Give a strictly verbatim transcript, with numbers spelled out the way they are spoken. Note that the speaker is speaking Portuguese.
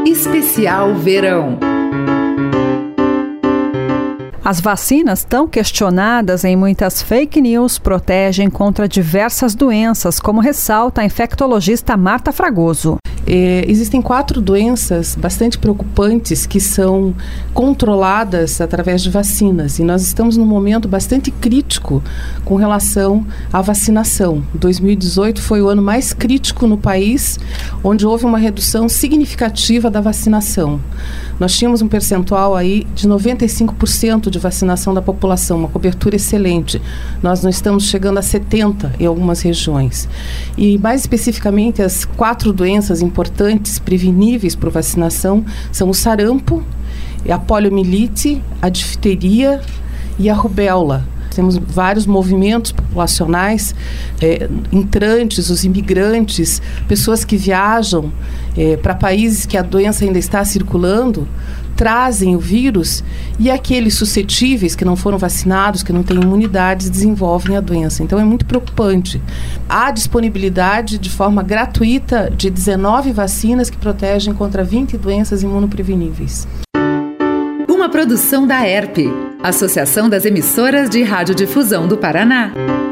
Especial Verão. As vacinas tão questionadas em muitas fake news protegem contra diversas doenças, como ressalta a infectologista Marta Fragoso. É, existem quatro doenças bastante preocupantes que são controladas através de vacinas e nós estamos num momento bastante crítico com relação à vacinação. dois mil e dezoito foi o ano mais crítico no país, onde houve uma redução significativa da vacinação. Nós tínhamos um percentual aí de noventa e cinco por cento de vacinação da população, uma cobertura excelente. Nós não estamos chegando a setenta por cento em algumas regiões. E mais especificamente as quatro doenças importantes, preveníveis por vacinação, são o sarampo, a poliomielite, a difteria e a rubéola. Temos vários movimentos populacionais, é, entrantes, os imigrantes, pessoas que viajam é, para países que a doença ainda está circulando, trazem o vírus e aqueles suscetíveis que não foram vacinados, que não têm imunidades, desenvolvem a doença. Então é muito preocupante. Há disponibilidade de forma gratuita de dezenove vacinas que protegem contra vinte doenças imunopreveníveis. Uma produção da E R P, Associação das Emissoras de Radiodifusão do Paraná.